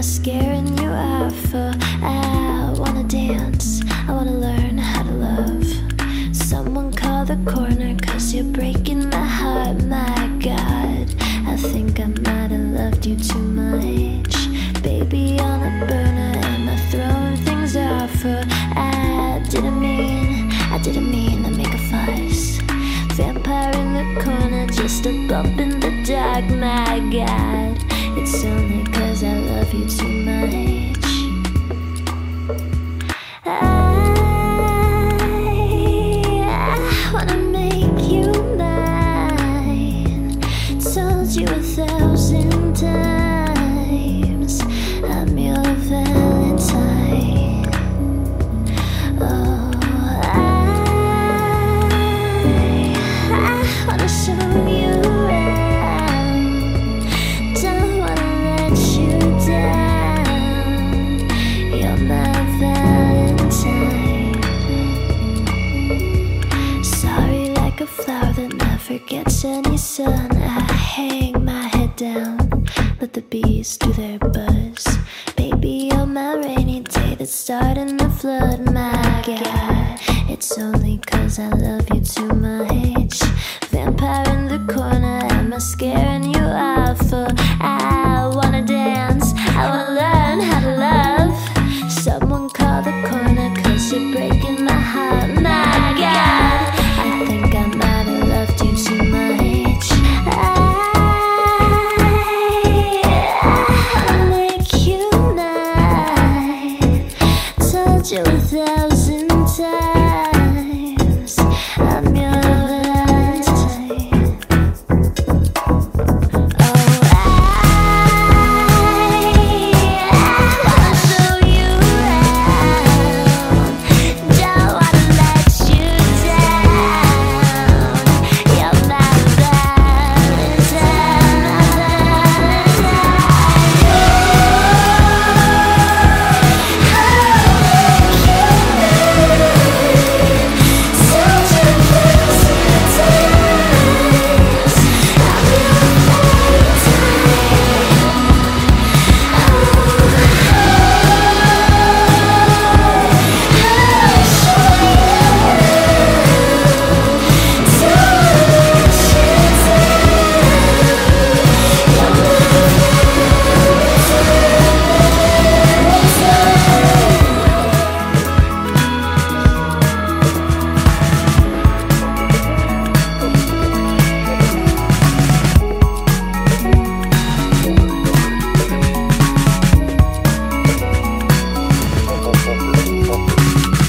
scaring you off? I wanna dance, I wanna learn how to love. Someone call the corner, cause you're breaking my heart. My God, I think I might have loved you too much. Baby on a burner, am I throwing things off? I didn't mean to make a fuss. Vampire in the corner, just a bump in the dark. My God, it's only cause I love you too much. I wanna make you mine. Told you 1,000 times I'm your Valentine. Oh, I wanna show you around. Don't wanna let you down. You're my Valentine. Sorry, like a flower that never gets any sun. I hang my head down, let the bees do their buzz. Baby, on my rainy day that's starting to flood. My God, it's only cause I love you too much. Vampire in the corner, am I scaring you